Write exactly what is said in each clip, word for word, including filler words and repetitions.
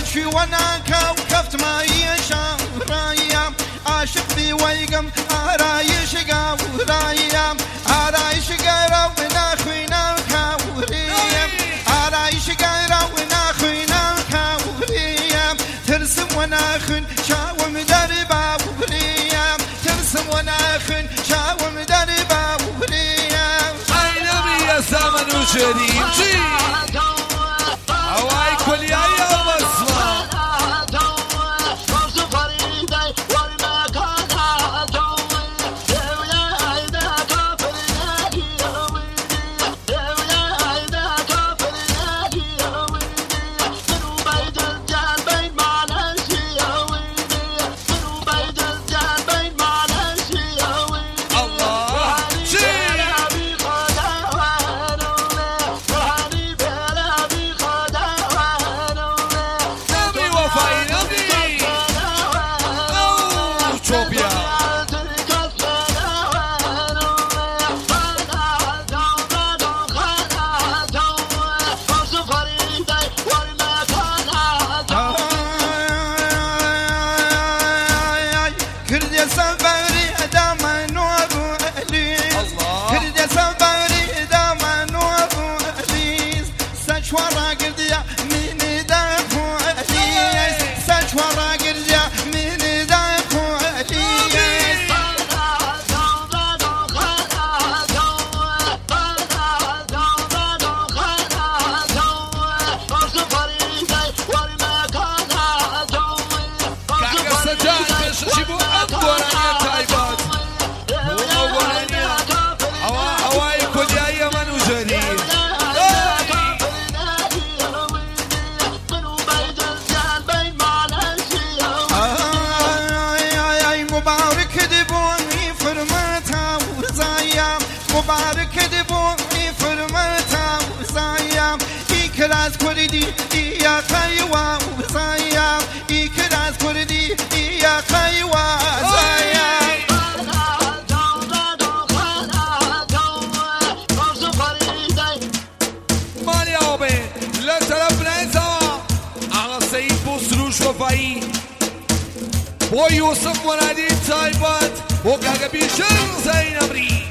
أشي وناكا وكفت ما يشا رايا عاشق بي ويقم آرايش قاورايا آرايش قاورا وناخوينا كاوريا آرايش قاورا وناخوينا كاوريا ترسم وناخن شاوم دربا وريا ترسم وناخن شاوم دربا وريا أي نبي يا زمن وشريم هواي كل يا يوم اسمع مبارك دبوي فرمتا وزايا إكراز كردي يا خيوا وزايا إكراز كردي يا خيوا وزايا مالي عوبي لا ترى بنزوا على سيد بوسروش وفاي بو يوسف منادي تايبات وكاكا بيشر زين أمري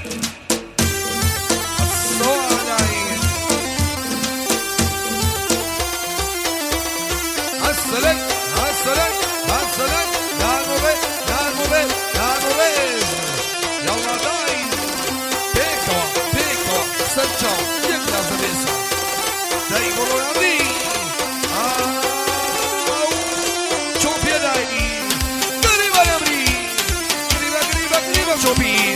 هسلك هسلك هسلك يا نوبي يا نوبي يا نوبي يلا داي بيكوا بيكوا سرچا يكلا زبيسا داي بولو يمري چوبي داي قريبا يمري قريبا قريبا قريبا چوبي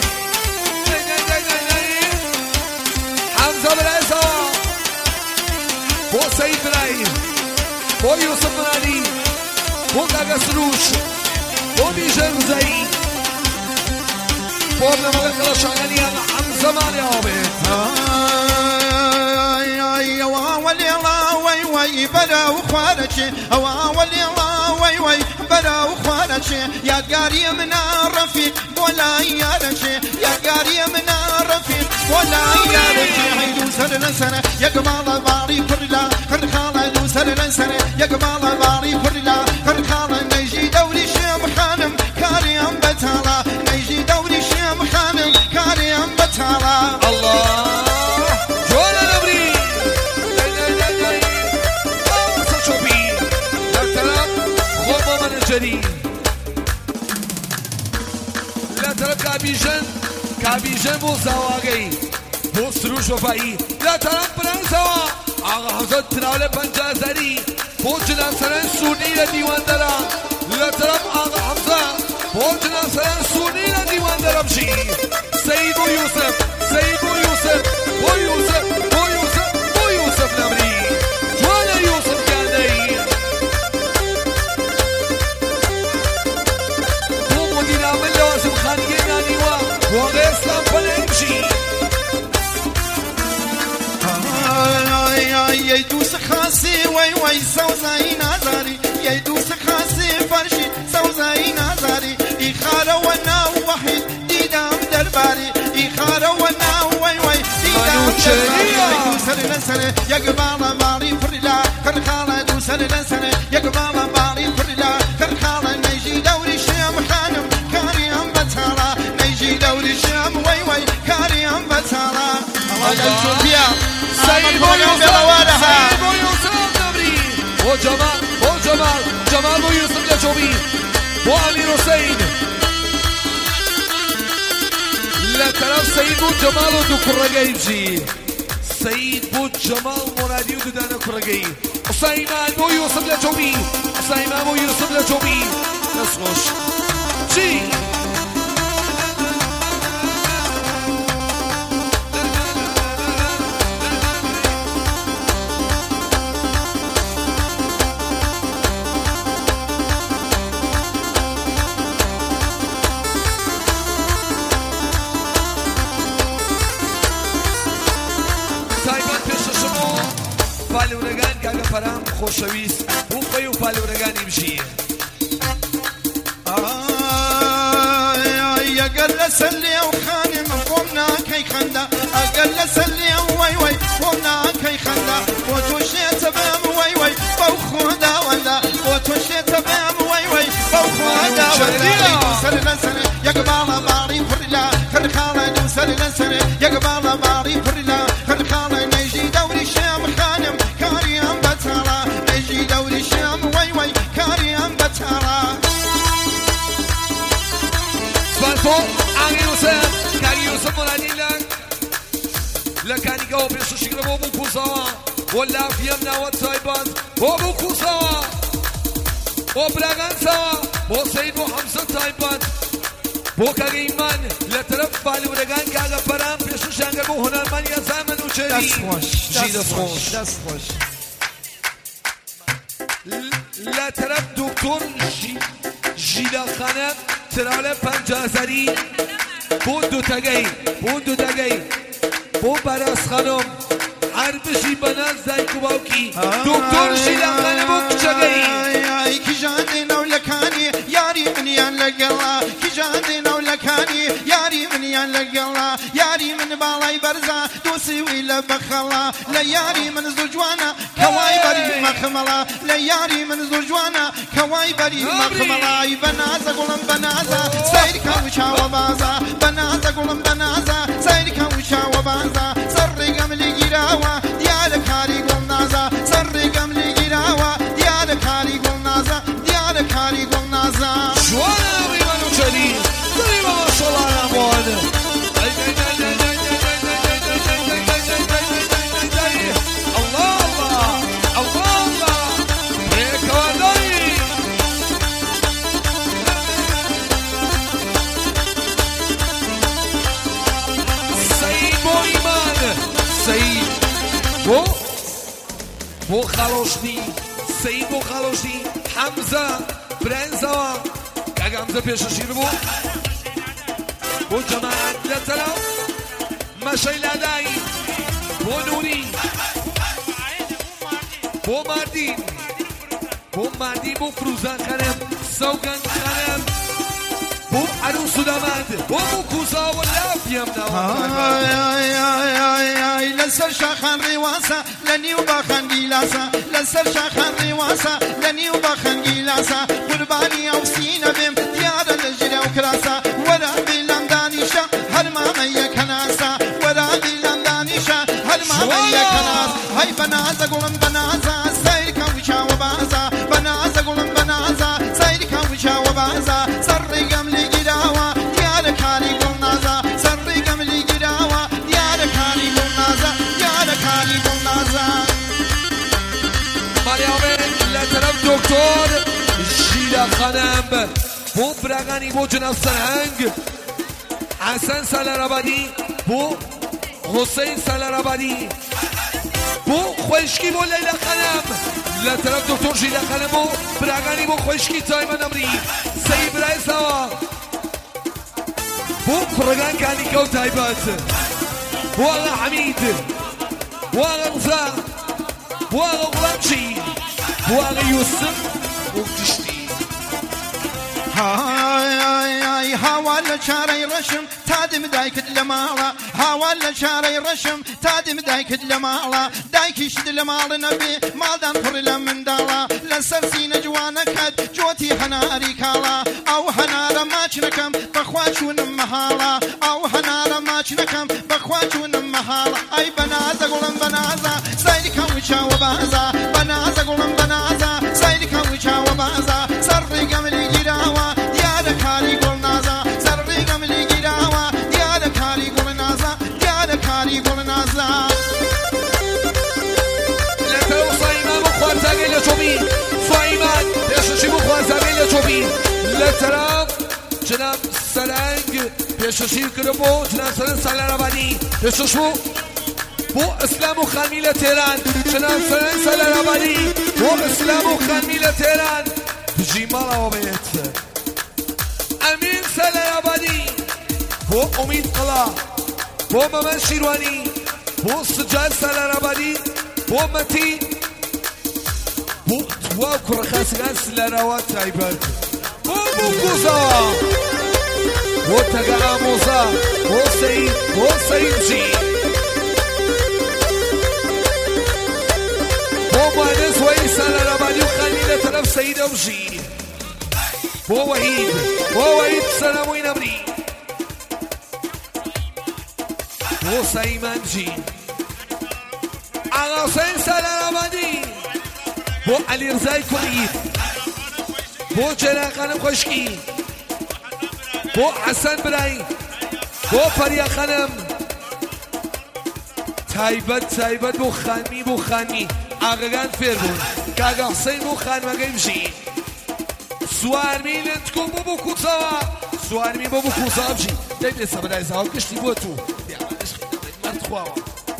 حمزة برزا بو سيد براي بو يوسف منادي بو كاكا سروش بو بيجر زي بو ابن ملك رشاقني انا حمزة مالي عابد يا واولي الله وي وي بدا وخوارتي واولي الله وي وي بدا وخوارتي يا قاري من الرفيق ولا يا رشي يا قاري من الرفيق ولا يا رشي عيدو سنة سنة يا قمال باري كرلا خرخالة دو سنة سنة يا قمال باري كرلا خرخالة نيجي دوري شام خانم كاري ام بتالا نيجي دوري شام خانم كاري ام بتالا الله جوانا نبري سچوبي لا ترى غوما من الجديد لا ترى كابيجن كابيجن بو زواغي بو سروش وفاي لا ترى برنسوا آغا حضرت تناول پنجازری بو جنا سرن سونی لدیوان درا لا ترى آغا حمزة بو جنا سرن سونی لدیوان درا بشي سيد بو يوسف سيد بو يوسف بو يوسف بو يوسف بو يوسف نمري جوانا يوسف كاندي بو مدينة من لوازم خانية نانيوا وغير اسلام بلنشي يدوس خاصي وي وي سوزاي نازاري يدوس خاصي فرشي سوزاي نازاري إخارة ونا وحيد ديدام درباري إخارة ونا وي وي ديدام درباري يدوس لنسنة يقبال ماري فرلا خرخالة دوس دوسر لسر يقبال باري فرلا خرخالة نيجي دوري شام خانم كاريام بتارا نيجي دوري شام وي وي كاريام بتارا الله يشوف يا سيد بو يوسف سيد بو يوسف نبري بو جمال بو جمال جمال بو يوسف لجوبي بو علي رسين لا طرف سيد بو جمال ودو كرقاي بجي سيد بو جمال مرادي ودو دانا كرقاي سيمان بو يوسف لجوبي سيمان بو يوسف لجوبي نسخوش جي پالورگان که اگه پرام خوشویست او خیلی پالورگانی بشی. آی اگر سلی او خانی من قمنا کی خنده اگر سلی او وای وای قمنا کی خنده و تو شیت بام وای وای با خدا ولا و تو شیت بام وای وای با خدا ولا سر لسر یک بالا باری فرلا خرخاله دو سر لسر یک بالا باری فرلا خرخاله نجی دوری شام خانم كاريام بتارا نجي دوري الشام وي وي كاريام بتارا سبانتو آغي يوسف كاري يوسف مرادي لك لكاني قوة بيشو شكرا بوبو كوساوا ولا فيمنا والتايبات بوبو كوساوا وبراغان سوا بو سيد بو حمزة تايبات بو كاغي ايمان لطرف بالي ورغان كاغا برام بيشو شانگا بو هنر من يا زمن وچري دست خوش جي دست خوش دست خوش لا طرف دکتر جیلا خانم تراله پنجازری بون دو تگی بون دو تگی بون براس خانم عربشی بناز زایکو باوکی دکتر جیلا خانم بون کچگی ای کی جان نولکانی یاری من یان لگلا کی جان نولکانی یاری من یان لگلا یاری من بالای برزا دوسی ویلا بخلا لا یاری من زجوانا كواي بري مخملا لياري من زوجوانا كواي بري مخملا بنازا قولن بنازا سير كوشا وبازا بنازا قولن بنازا سير كوشا وبازا سر قملي جراوا ديال كاري قلنازا سر قملي جراوا ديال كاري قلنازا ديال كاري قلنازا شوانا ريوانو شديد قريبا ما شاء الله يا مواد بو بو خالوشنی سعید بو خالوشنی حمزه برنزوا که حمزه پیششیر بو بو جماعت لطلب مشای لدهی بو نوری بو مردین بو مردین بو فروزان خانم سوگن خانم بو عروس داماد بو بو کوزا و لافیم آی آی آی آی آی لسر شاخان رواسا لنیو باخان گیلاسا لسر شاخان رواسا لنیو باخان گیلاسا قربانی او سینه بیم دیار لجری او کراسا ورا بیلم دانیشا هر ما می کناسا ورا بیلم دانیشا هر ما می کناس های بنازا گلم بنازا سیر کوشا و بازا بنازا گلم بنازا سیر کوشا و بازا سر قملی گیراوا دیار کاری گلنازا سر قملی گیراوا دیار کاری گلنازا دیار کاری گلنازا مریامه لطرف دکتر جیلا خانم بو برغنی بو جناب سرهنگ حسن سالرابادی بو حسین سالرابادی بو خوشکی بو لیلا خانم لطرف دکتر جیلا خانم بو برغنی بو خوشکی تایمان امری سی برای سوا بو کرگان کانی کو تایبات بو آقا حمید بو آقا رضا بو آقا غلامچی بو آقا یوسف بو کشتی هاي هاي هاي هاوال شاري رشم تادم دايك المالا هاوان لە شارەی ڕەشم تادم دایکت لە ماڵە دایکیشت لە ماڵە نەبێ ماڵدان پڕ لە منداڵە لەسەر سینە جوانەکەت جۆتی هەناری کاڵە ئەو هەنارە ماچ نەکەم بەخوا چوونم مەهاڵە ئەو هەنارە ماچ نەکەم بەخوا چوونم مەهاڵە ئەی بەنازە گوڵم بەنازە سایلی کەم چاوە بازە بەنازە گوڵم بەنازە سایلی کەم چاوە بازە سەر ڕێگەملی گیراوە دیارە کاری گوڵ نازە سەر ڕێگەملی گیراوە دیارە کاری گوڵ نازە دیارە کاری گوڵ نازە لەتەرەو سایمان بۆ خوارزاگەی لە چۆبی سایمان پێشەشی بۆ خوارزاگەی لە چۆبی لە تەرەف جناب سەرنگ پێشەشی کرد بۆ جناب سەرنگ سالارەبانی پێشەش بوو بۆ ئەسلام و خانمی لە تێران جناب سەرنگ سالارەبانی بۆ ئەسلام و خانمی لە تێران بژی ماڵەوە بێت ئەمین سالارەبانی بۆ ئومید قڵا بۆ مەمەن شیروانی بۆ سجاد سالارەبانی بۆ مەتی بۆ توا کوڕەخاسەکان سلارەوە تایبەت بۆ بووکوزەوە بۆ تەگە ئامۆزا بۆ سەید بۆ سەیدجی بۆ مانز وەی سالارەبانی و خانی لە تەرەف سەیدە بژی بۆ وەهید بۆ وەهید سەلامووی نەبری بۆ سەیمانجی ئاغا حوسێن سالارەبانی بۆ عەلیرزای کوڕی بۆ جێران خانم خۆشکی بۆ حەسەن برای بۆ فەریا خانم تایبەت تایبەت بۆ خانمی بۆ خانمی ئاغاگان فێر بوون کاگا حوسێن بۆ خانمەکەی بژی سوارمی لەنتکۆ بۆ بۆ کووچەوە سوارمی بۆ بۆ کووچەوە بژی دەی بێ سەبرای زاوە گشتی بۆ تو مەردخواوە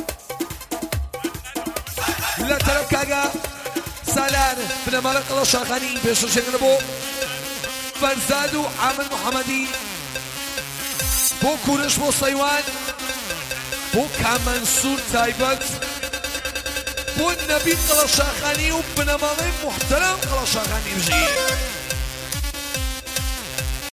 لە تەرەف کاگا سالار بنەماڵە قەڵە شاخانی پێشەشێکرد بۆ فەرزاد و عامر محەممەدی بۆ کوورش بۆ سەیوان بۆ کامەنسوور تایبەت بۆ نەبی قەڵە شاخانی و بنەماڵەی محتەرەم قەڵە شاخانی بژی